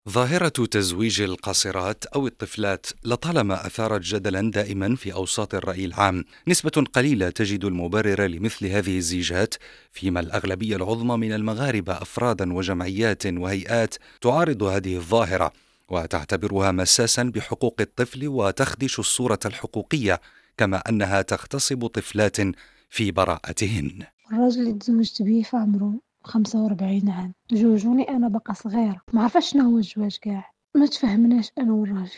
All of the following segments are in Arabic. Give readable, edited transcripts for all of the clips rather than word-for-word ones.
ظاهرة تزويج القاصرات أو الطفلات لطالما أثارت جدلا دائما في أوساط الرأي العام. نسبة قليلة تجد المبرر لمثل هذه الزيجات، فيما الأغلبية العظمى من المغاربة أفرادا وجمعيات وهيئات تعارض هذه الظاهرة وتعتبرها مساسا بحقوق الطفل وتخدش الصورة الحقوقية، كما أنها تغتصب طفلات في براءتهن. الراجل اللي تزوجت بيه في عمره 45 عام، زوجوني أنا بقى صغيرة، ما عرفاش شنو هو الزواج كاع، ما تفهمناش أنا والراجل.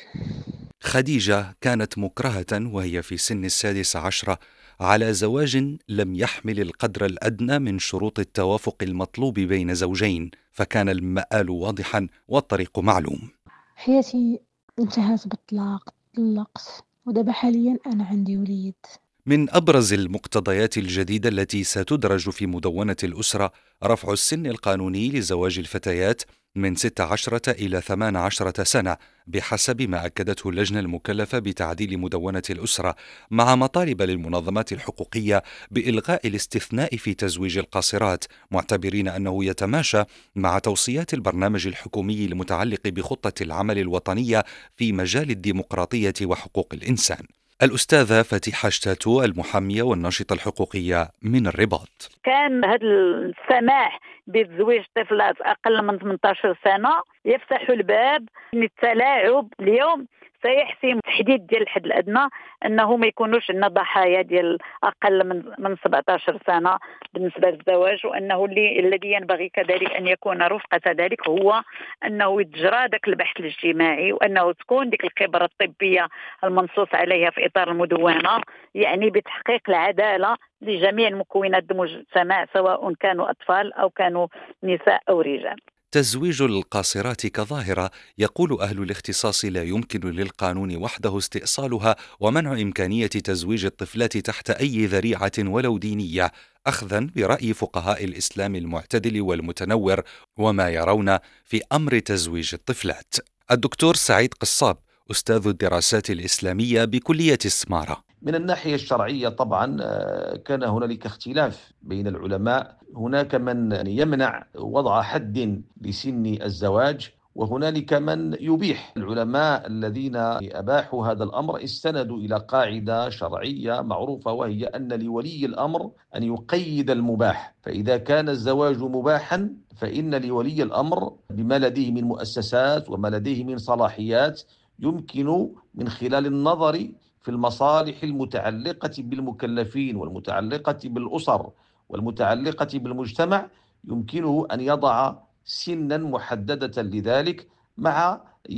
خديجة كانت مكرهة وهي في سن 16 على زواج لم يحمل القدر الأدنى من شروط التوافق المطلوب بين زوجين، فكان المآل واضحا والطريق معلوم. حياتي انتهت بالطلاق، طلقت ودابا حاليا أنا عندي وليد. من أبرز المقتضيات الجديدة التي ستدرج في مدونة الأسرة رفع السن القانوني لزواج الفتيات من 16 إلى 18 سنة، بحسب ما أكدته اللجنة المكلفة بتعديل مدونة الأسرة، مع مطالب للمنظمات الحقوقية بإلغاء الاستثناء في تزويج القاصرات، معتبرين أنه يتماشى مع توصيات البرنامج الحكومي المتعلق بخطة العمل الوطنية في مجال الديمقراطية وحقوق الإنسان. الأستاذة فتيحة شتاتو، المحامية والناشطة الحقوقية من الرباط. كان هذا السماح بتزويج طفلات أقل من 18 سنة يفتح الباب للتلاعب. اليوم سيحسم تحديد ديال الحد الأدنى أنه ما يكونوش عندنا ضحايا ديال أقل من 17 سنة بالنسبة للزواج، وأنه الذي ينبغي كذلك أن يكون رفقة ذلك هو أنه يتجرى ذاك البحث الاجتماعي، وأنه تكون ديك الخبرة الطبية المنصوص عليها في إطار المدونة، يعني بتحقيق العدالة لجميع المكونات المجتمع سواء كانوا أطفال أو كانوا نساء أو رجال. تزويج القاصرات كظاهرة، يقول أهل الاختصاص، لا يمكن للقانون وحده استئصالها ومنع إمكانية تزويج الطفلات تحت أي ذريعة ولو دينية، أخذا برأي فقهاء الإسلام المعتدل والمتنور وما يرون في أمر تزويج الطفلات. الدكتور سعيد قصاب، أستاذ الدراسات الإسلامية بكلية السمارة. من الناحية الشرعية طبعا كان هنالك اختلاف بين العلماء. هناك من يمنع وضع حد لسن الزواج، وهنالك من يبيح. العلماء الذين أباحوا هذا الأمر استندوا إلى قاعدة شرعية معروفة، وهي أن لولي الأمر أن يقيد المباح. فإذا كان الزواج مباحا فإن لولي الأمر بما لديه من مؤسسات وما لديه من صلاحيات يمكن من خلال النظر في المصالح المتعلقة بالمكلفين والمتعلقة بالأسر والمتعلقة بالمجتمع، يمكنه أن يضع سنا محددة لذلك، مع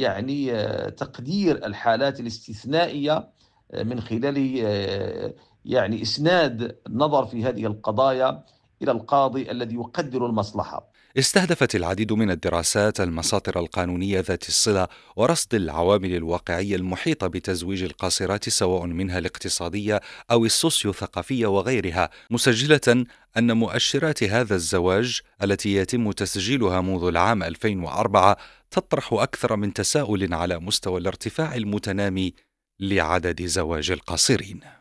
تقدير الحالات الاستثنائية من خلال إسناد النظر في هذه القضايا إلى القاضي الذي يقدر المصلحة. استهدفت العديد من الدراسات المساطر القانونية ذات الصلة ورصد العوامل الواقعية المحيطة بتزويج القاصرات، سواء منها الاقتصادية أو السوسيو-ثقافية وغيرها، مسجلة أن مؤشرات هذا الزواج التي يتم تسجيلها منذ العام 2004 تطرح أكثر من تساؤل على مستوى الارتفاع المتنامي لعدد زواج القاصرين.